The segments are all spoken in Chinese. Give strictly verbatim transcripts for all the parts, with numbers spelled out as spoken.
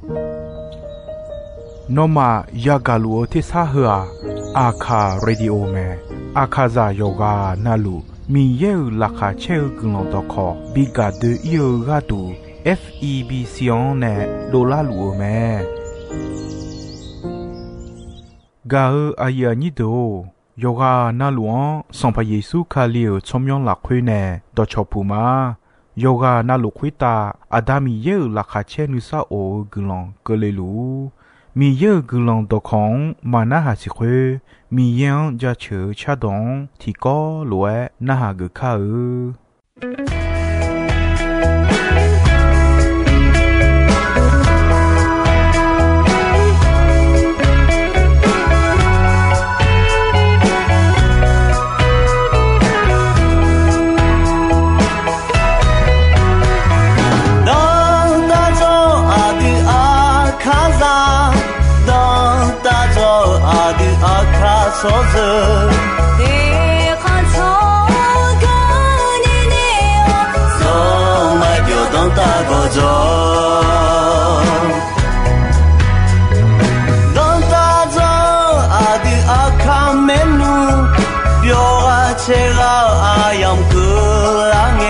นอมายากาลูที่ซาหัวอาคาเรดิโอเมอาคาซาโยกานาลูมีเยอลักาเชลกุลตอคอบิกาเดเยกาตู เอฟ อี บี ซี อ เนโดลาลูเมกาเออายานิโดโยกานาลวงสัมพเยซูคาเลียชมยองหลักคุยเนดอชอปูมาโยกานาลุคุยตาอาดามีเยอลักาเชนุซาโอกุลองเกเลลูมีเยอะกุลองตอของมานาหาสิเควมียังจะเชื่อชาดงที่ก็รวยนาหากึข้าเอ说着，你看从个你你我，从来就当大个着，当大着阿的阿卡梅努，表阿切拉阿样个啷个。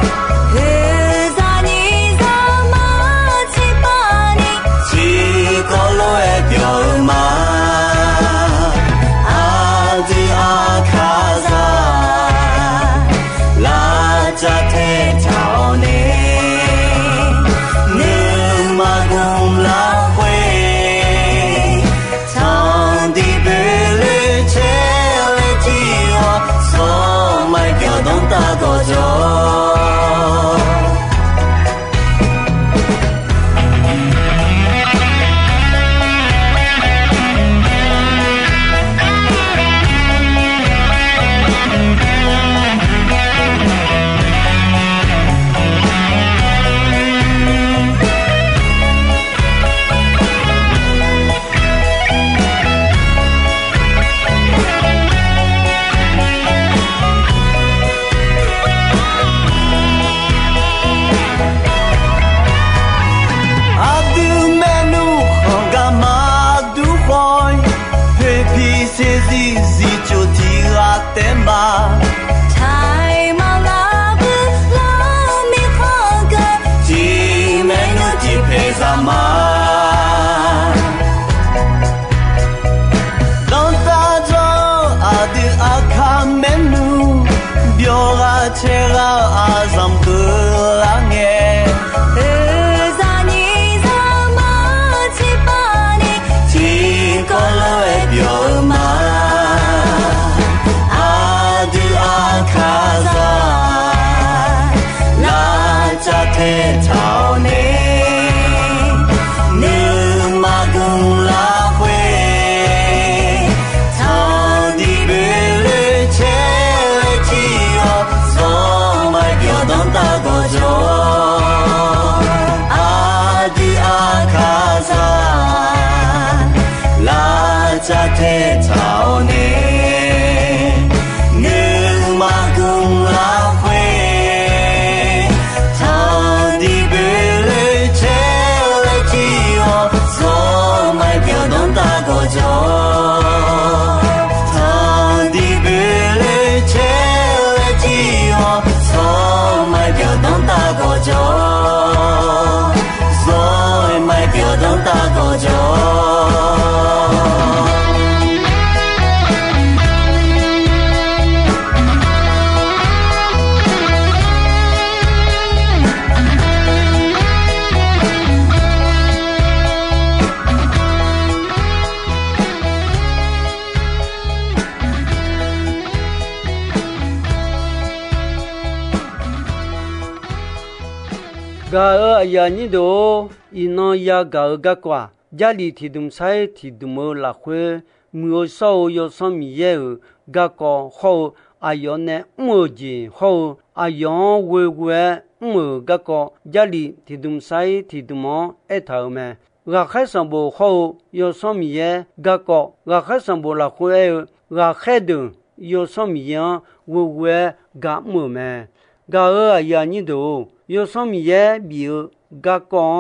กาเออยานิโดอีนอยากาเอกกว่ายาลีที่ดุมไซที่ดุมละเควมือโซยอสมีเยกะกอโฮอายอนเนมือจีโฮอายอนเวเวมือกะกอยาลีที่ดุมไซที่ดุมเอทาเมราคาสัมโบโฮยอสมีเยกะกอราคาสัมโบละเควราคาดึยอสมีเยเวเวกะมือเมกาเออยานิโดยอสมีเยบิกะกอ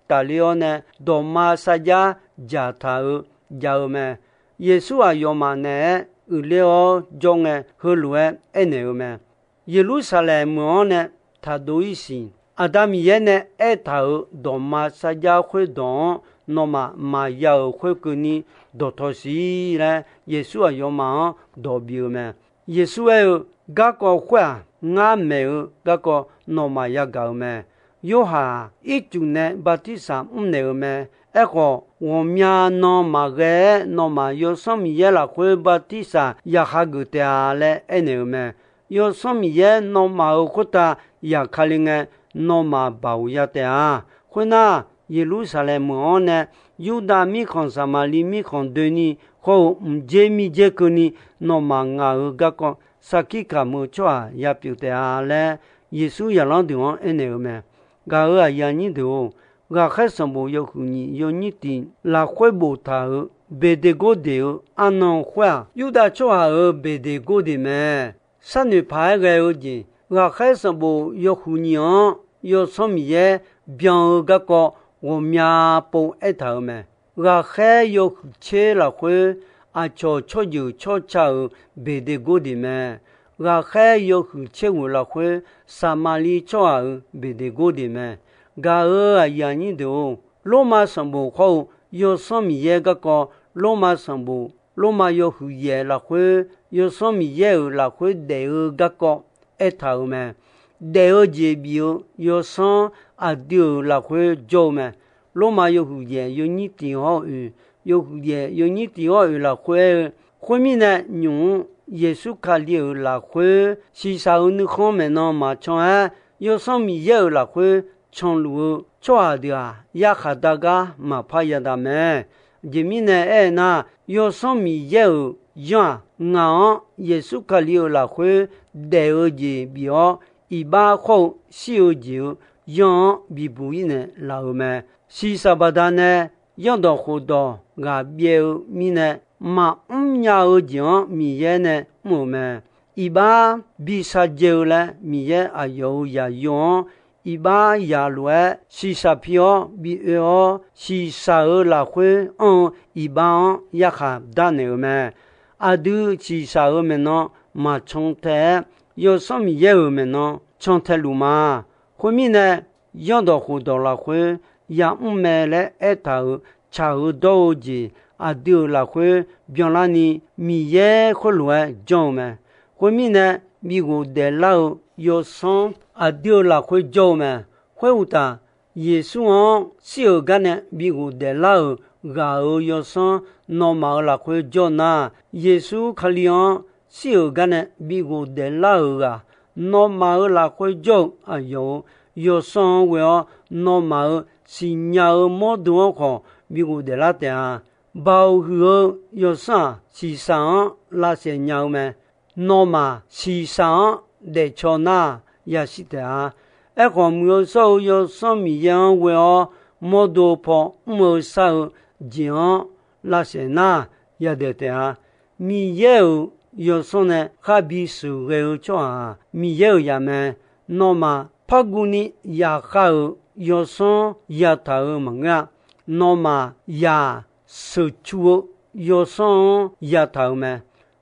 达里奥呢多马萨加加塔尔加尔咩耶稣啊要嘛呢有了中呢和路诶诶呢咩耶路撒冷么呢他都一心阿达米耶呢诶塔尔多马萨加会动那么嘛要会给你多头西呢耶稣啊要嘛多比咩耶稣诶个个会俺没有个个那么要搞咩有哈一九呢巴蒂萨唔呢咩一个我们那么个那么有什么嘢啦会巴蒂萨也哈个的嘞哎呢咩有什么嘢那么个的也可能个那么包呀的啊会那耶路撒冷么呢犹大米看撒玛利米看对你和唔接米接个你那么啊个个萨基卡么做也表的啊嘞耶稣也让对我哎呢咩ga ở nhà như thế ga khai sản bộ yêu hữu nhị yêu nhị tin là khối bộ thảo bề đề gỗ đều ăn non khoa yêu đã cho ở bề đề gỗ đề mẹ san nữ phải cái ở gì ga khai sản bộ yêu hữu nhị yêu sống ye biang ga có ôm nhà bộ ấy thảo mẹ ga khai yêu chế là khối à cho cho yêu cho chào bề đề gỗ đề mẹ ga khai yêu hữu chế ngủ là khối Samali cho ở bề đề gỗ đề mẹ ga ở nhà như thế lô ma sản bộ khâu yêu sống ye ga có lô ma sản bộ lô ma yêu hữu ye là khối yêu sống ye là khối để ở ga có ấy thảo mẹ để ở chế biểu yêu sống à điều là khối cho mẹ lô ma yêu hữu ye yêu nhị tiếng họ yêu hữu ye yêu nhị tiếng họ là khối khối mi nè nhung Giêsu Kitô là khối si sao nước không mà nó mà cho á yêu sống mi yêu là khối trong lúa cho đi à ya khát daga mà phải ya đam mẹ chỉ mi nè na yêu sống mi yêu ya ngã Giêsu Kitô là khối để ở gì biểu y ba khâu siêu diệu ya bị bụi nè là mẹ si sao ba đàn nè ya đó khổ đó gà biểu mi nè mà um nhà ở chỗ mi ye nè mồ mẹ iba bị sa dêu là mi ye à yêu ya yon iba ya lue si sa pio bị eo si sa ở là khuê on iba ya khá đa nè mẹ à đứa si sa ở mẹ nó mà trong thế yêu sao mi ye ở mẹ nó trong thế lu mà khuê mi nè yon đó khu đó là khuê ya um mẹ lẽ et thảo chào đâu gì à điều là khuê biang la ni mi ye khuê lue dòng mẹ khuê mi nè mi gù để lao yêu sống à điều là khuê dòng mẹ khuê u ta Giêsu ông siêu gan nè mi gù để lao gà ở yêu sống nó mà là khuê dòng na Giêsu Kitô siêu gan nè mi gù để lao gà nó mà là khuê dòng à yêu yêu sống về nó mà xin nhau mua đồ khó mi gù để la tiền bao hứa yêu sang si sang là sẽ nhau mà nó mà si sang để cho na ya si ta ai còn mua sau yêu sang mi yang về mua đồ po mua sau jiang là sẽ na ya để ta mi yêu yêu sang này khá bị sự gây cho mi yêu ya mà nó mà paguni ya khá yêu sang ya thảo mà nghe nó mà ya sự chúa yêu sống ya thảo mẹ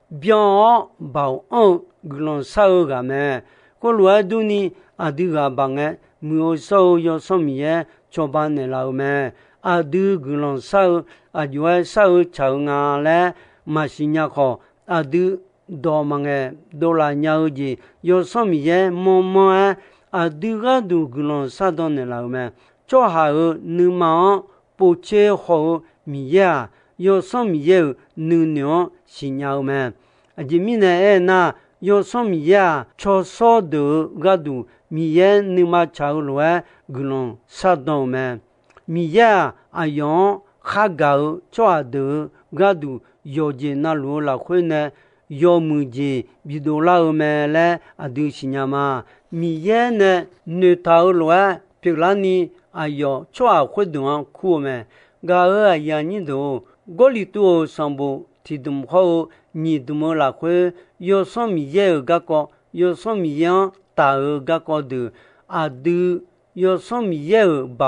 biang bảo ông glon sao gà mẹ có lúa đu ni à đứa gà bằng ấy mua sau yêu sống mía cho ban này lao mẹ à đứa glon sao à đứa sao chào ngà lẽ mà xin nhà khó à đứa đồ mà nghe đồ là nhau gì yêu sống mía mò mò à đứa gà đu glon sao đó này lao mẹ cho hà ở nữ mà bố chế hồ mi ya yo som ye nu nyo xin nhau mà chỉ mi này na yo som ya cho so de gadu mi ye nu ma chao lue glon sa don mà mi ya ayon kha gao cho de gadu yo je na lu la khwe ne yo mu je bi do la me le adu xin nhau mà mi ye ne ne tao lue pi la ni ayo cho a khwe don khu mà ga ở nhà như thế, gọi là tu sản bộ thì đừng khó nhị đừng là khơi, yêu sống mi ye ở các co, yêu sống mi yang ta ở các co được, à được yêu sống mi ye ở bảo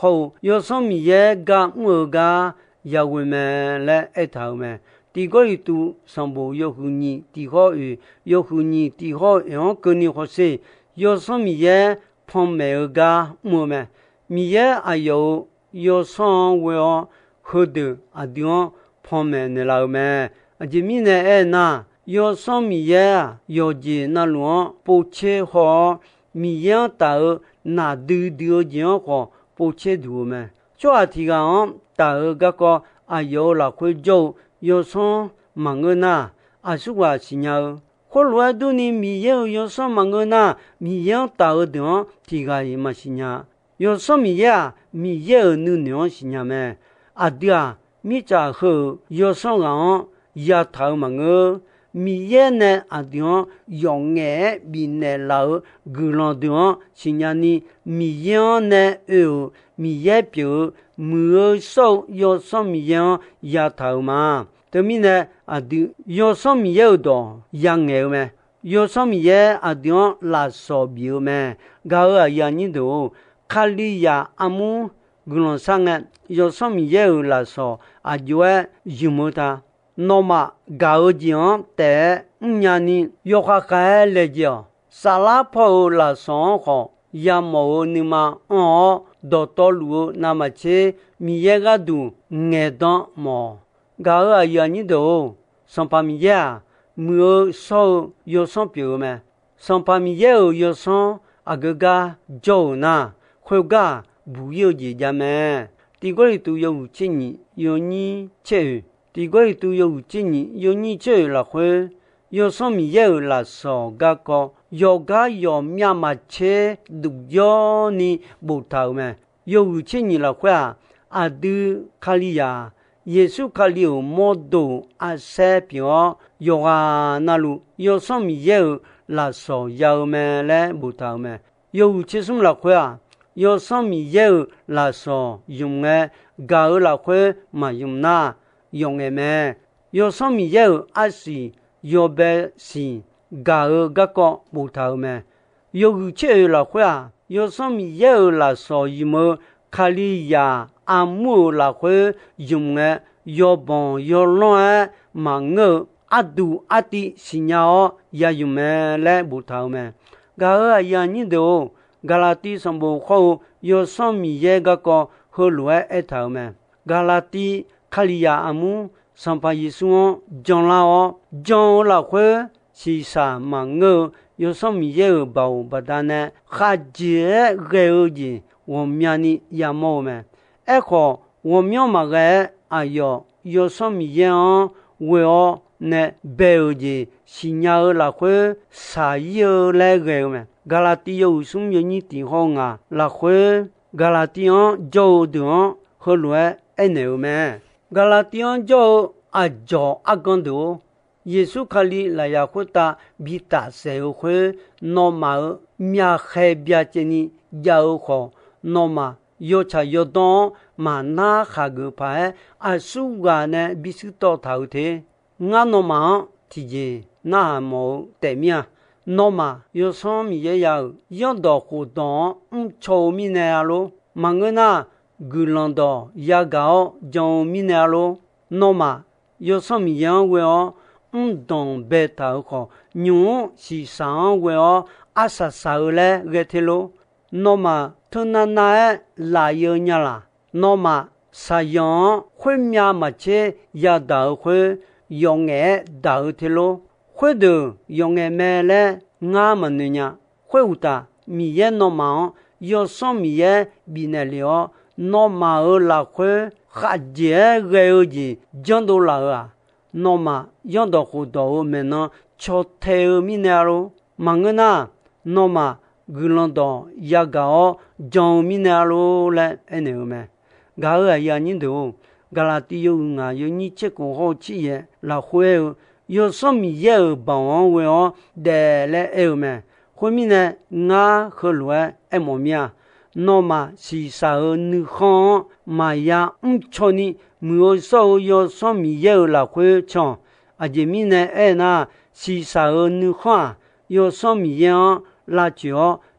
后有什么也个我个要我们来爱头们。第个里度上部有妇女，第二语有妇女，第二样跟你学习，有什么也碰没有个我们，米也还有有上为哦好的啊地方碰没你老们，啊这米呢哎那有什么也有的那路不切好，米也到那丢丢讲好不切多们，主要提个到个个啊有老会做。有什么个呢？啊，是我是鸟。后来多年没有有什么个呢？没有到的提个伊嘛是鸟。有什么呀？没有努娘是鸟咩？啊对啊，没在后有什么也头嘛个？没有呢啊对啊，用眼没呢老古老的是鸟呢？没有呢有没有表没手有什么样也头嘛？对面呢啊，对，有什么有的养牛咩？有什么也啊？对，拉手表咩？搞啊养你都卡里呀阿姆古龙上啊，有什么也有拉手啊？就爱有么他，那么搞讲的五年呢，有下开来讲，沙拉泡拉上好，也冇你嘛哦，到道路那么去，米也个都爱当冇。搞啊要你都上把米呀，没有少有上表咩？上把米有有上啊个个做呢，会个不有节家咩？第个里都有五千年，有你切，第个里都有五千年，有你切了会，有上米有了少个个，有个有面嘛切都有你不头咩？有五千年了会啊，啊都卡里呀。耶稣卡里有摩多啊塞表有啊那路有什么有拉手有咩嘞不头咩有其什么拉会啊有什么有拉手用诶搞拉会嘛用那用诶咩有什么有啊是有别是搞个个不头咩有其拉会啊有什么有拉手有么卡里呀阿姆拉会用诶有bon有乱嘛我阿杜阿弟是鸟也用咩来不头咩？噶啊呀你都噶拉蒂上部好有什么嘢个个好来一头咩？噶拉蒂卡里亚阿姆上巴耶稣讲啦哦，讲啦会是啥嘛我有什么嘢包不单呢？哈杰个嘢我们呢也冇咩？哎个我们嘛个。啊有有什么样为哦呢标的新娘拉会啥有来个咩？加拉蒂有什么你地方啊？拉会加拉蒂安做的和来爱牛咩？加拉蒂安做啊做啊讲的，耶稣卡里来呀会打比打社会那么面海边这里要好那么。有茶有当嘛那下个牌啊苏个呢必须到头的俺那么提起那冇对面那么有什么也要要到活动嗯臭米呢咯嘛个那古浪到也搞叫米呢咯那么有什么样为哦嗯当白头好牛是上为哦啊啥啥嘞个铁路那么他那那来有伢啦，那么啥样会面嘛切也到会用爱到的咯，会的用爱买嘞，俺们那伢会有的米也那么有什么也比那了，那么二拉会还接个有的讲到了啊，那么养到好多我们呢，瞧太米那咯，忙个呢，那么。古浪到也搞讲米那路来哎那个咩？搞啊呀你都搞拉蒂有啊有你这个好企业拉会有什么也有帮我哦带来哎个咩？后面呢俺和来哎么咩啊？那么是啥个女行嘛呀？唔错呢，没有说有什么也有拉会唱，啊这面呢哎那是啥个女行有什么样？辣椒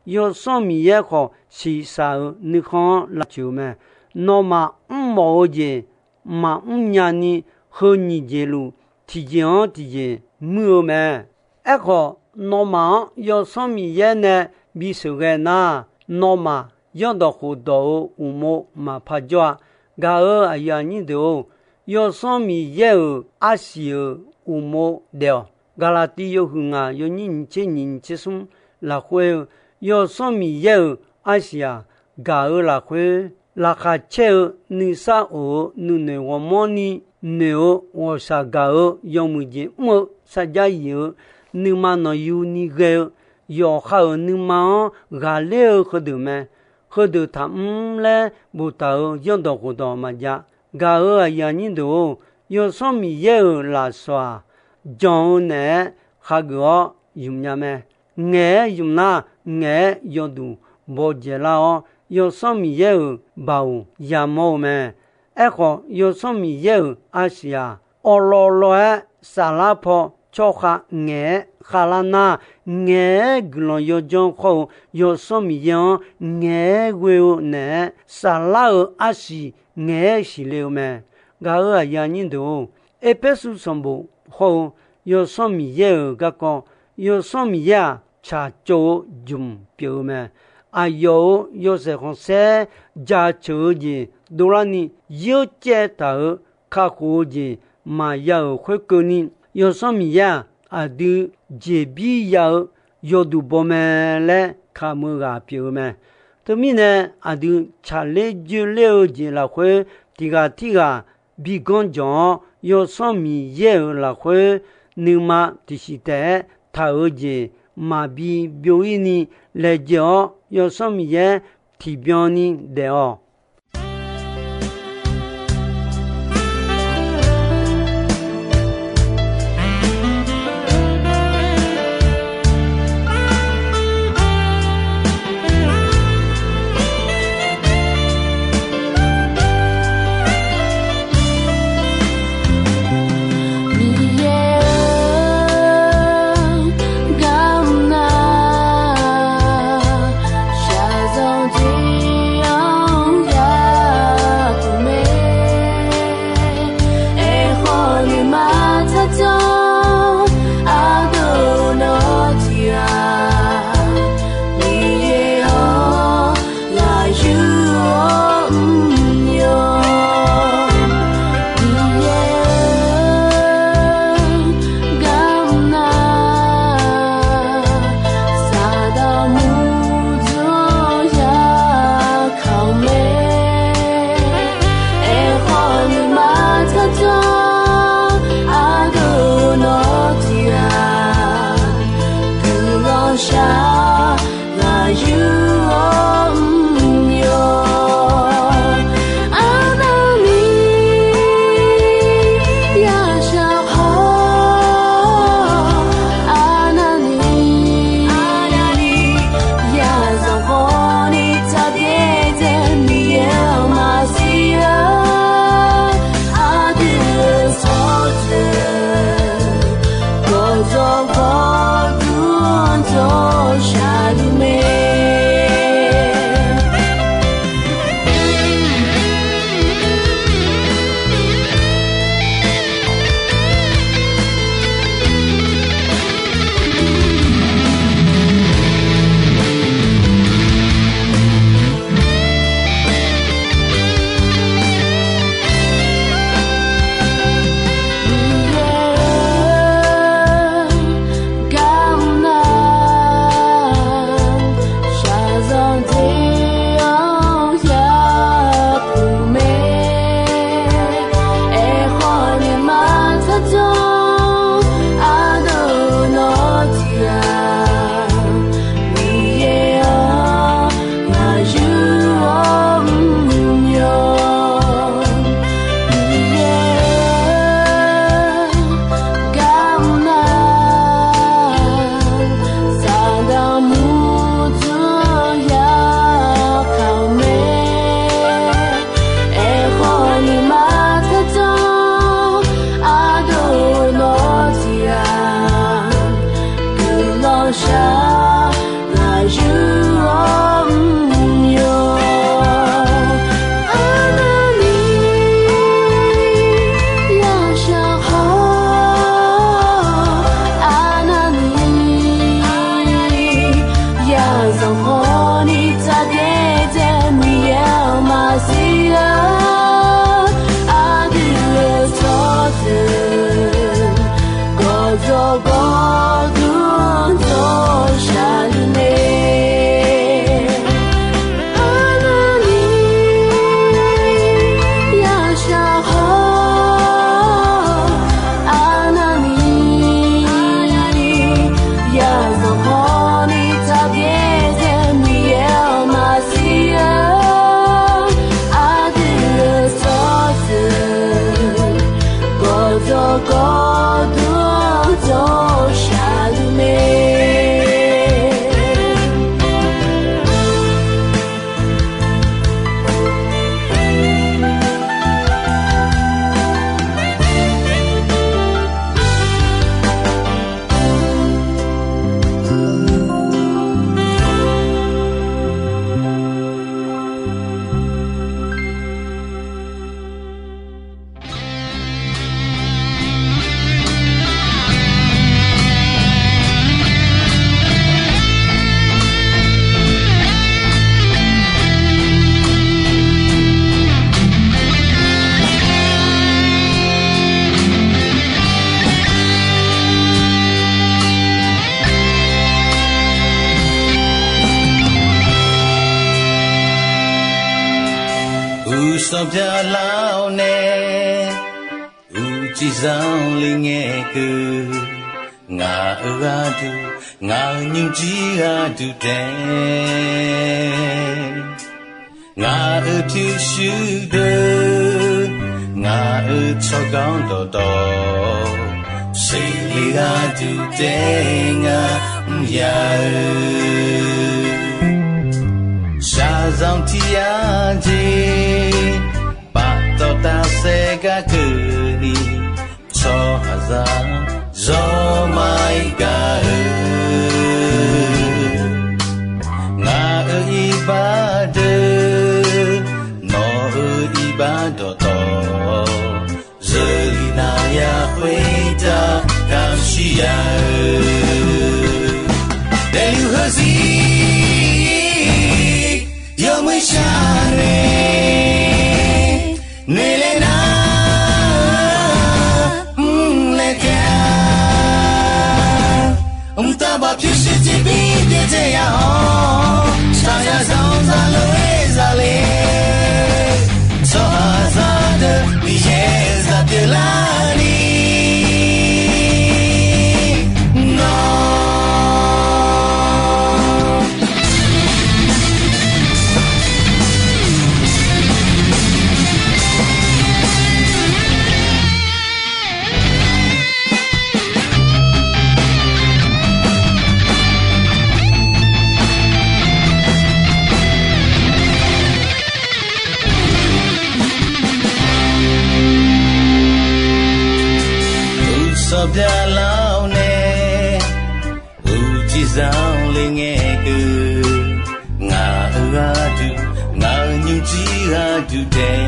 有什么也好是啥你看了就么那么唔冇嘢嘛唔让你和你节路提前提前冇么一个那么有什么也呢比手个那那么要到好多五毛嘛拍着噶儿哎呀你都有什么也有阿是五毛了噶拉蒂有哼啊有人这人这种拉会有什么也有阿是啊噶儿拉会拉卡切你啥哦你呢我么呢你我啥噶儿有么子么啥家有你嘛那有你个有好你嘛噶了和的么和的他们嘞不到用到好多嘛家噶儿呀你都有什么也有拉说讲呢哈个用呀么我用那我用度不接了哦有什么也有包呀么么哎个有什么也有阿西亚哦罗罗沙拉坡cho khá nghe khá là na nghe glo yo jong kho yo som yo nghe weo ne sa la a si nghe si leo me ga a ya nin do e pe su som bo ho yo som ye ga ko yo som ya cha cho jum pyo me a yo yo se hon se ja cho ji do la ni yo che ta kha ko ji ma ya khoi ko ni有什么呀？啊，都这边要要都包么嘞？看么个表么？对面呢？啊，都查来就了解了会，这个这个比讲讲有什么也有了会，你嘛就是在他儿子嘛比表演呢来讲有什么也提表呢的哦。 小走进စောပြလောင်းနေဦးကြည်ဆောင်လေးငယ်ကူငါအရာတူငါညူကြီးဟာတူတဲ့ငါအဖြစ်ရှိတဲ့ငါအချောကောင်းတော်တော်စိတ်လေးဟာတူတဲ့ငါရာရှာဆောင်တီယာကြီးပတ်တော်တာစေကကူနီချောဟာဇာဇောမိုင်ကာငါအီပါဒေနောအီပါတော်တော်ဇေလီနာယာဝေတာကမ်ရှိယာတယ်ယူဟစီယောမရှာရေနေလေနာလေကအုံတာဘာဖြစ်စီတီဘီတဲ့ရအောင်စာရဆောင်စားလို့စားလေစောစားတဲ့ဒီရဲ့စားတယ်လာနီပြလောင်းနေဦးကြည်ဆောင်လေးငယ်ကူငါအရာတူငါညူကြီးဟာတူတဲ့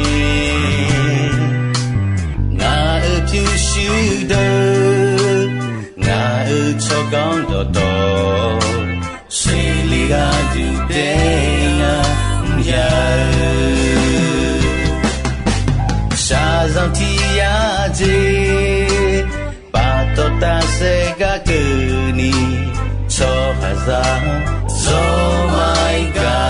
ငါအဖြစ်ရှိတဲ့ငါအချောကောင်းတော်တော်စိတ်လေးဟာတူတဲ့ငါရာရှာဆောင်တီယာကြီးတော်တာစေကကူနီချောဟာဇာဇောမိုင်ကာ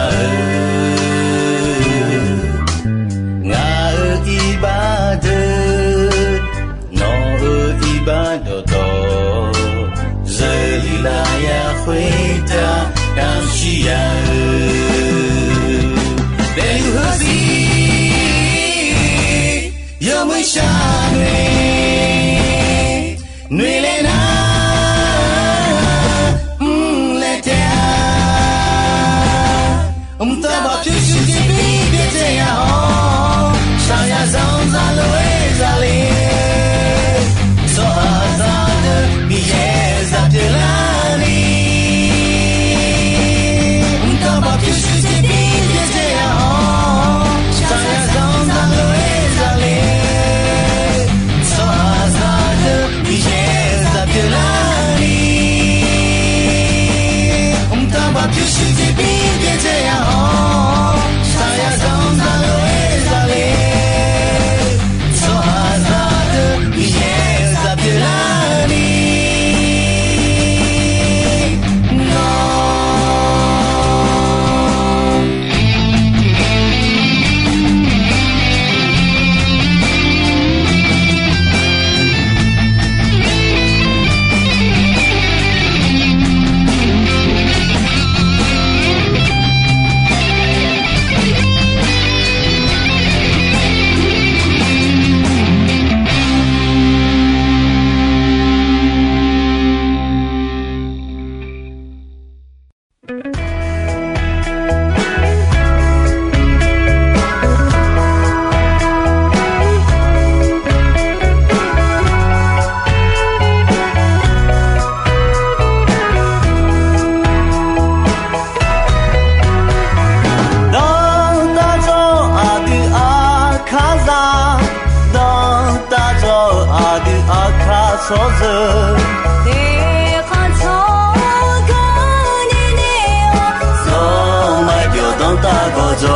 ငါအီဘာဒေနောအီဘာတော်တော်ဇေလီလာယာခွေတာကမ်ရှိယာဒေယူဟစီယောမရှာရေနွေလေနာလက်တဲ့အုံတာဘာဖြစ်စီတီဘီတဲ့ရအောင်ရှာရဆောင်စားလို့စားလေစောအားစားတဲ့ဒီရဲ့စားပြလာနီအုံတာဘာဖြစ်စီတီဘီတဲ့ရအောင်ရှာရဆောင်စားလို့စားလေစောအားစားတဲ့ဒီရဲ့စားပြလာနီအုံတာဘာဖြစ်စီတီဘီတဲ့ရအောင်ရှာရဆောင်စားလို့စားလေစောအားစားတဲ့ဒီရဲ့စားပြလာနီ所在。你看草根的你哦，从来就当大个走，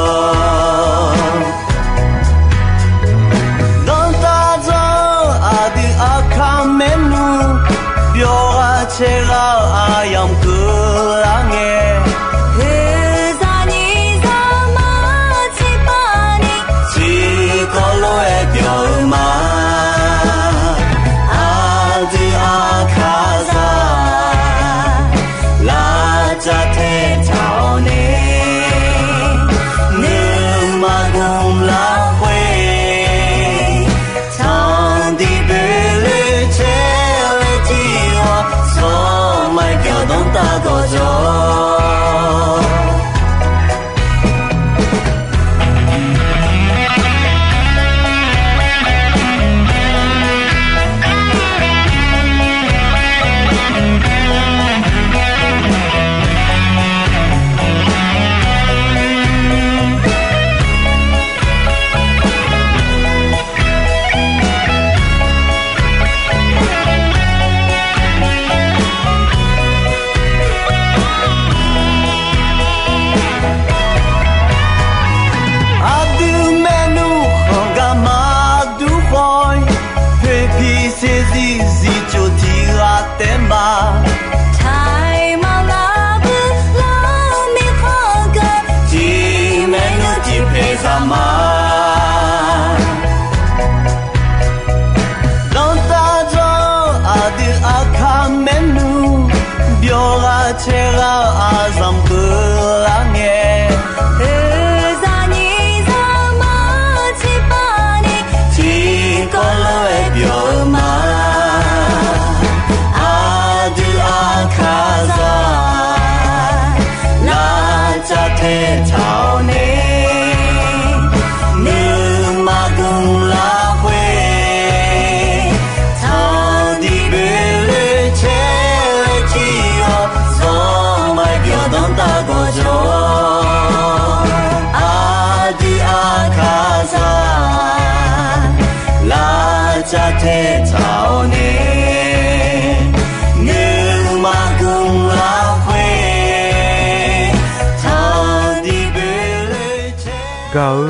当大走阿的阿卡梅努，表阿切拉阿样个啷个？ Hezani zama cipani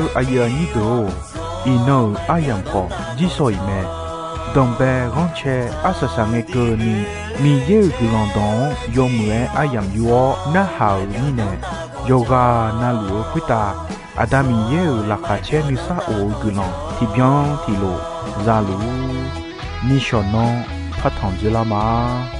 阿呀尼多，伊诺阿样破，几岁咩？东北港车阿十三个个尼，米耶个朗东，有么阿样有那好尼呢？有个那路回答，阿达米耶拉卡车尼萨欧个朗，提边提路，扎路，尼小侬，发汤子了吗？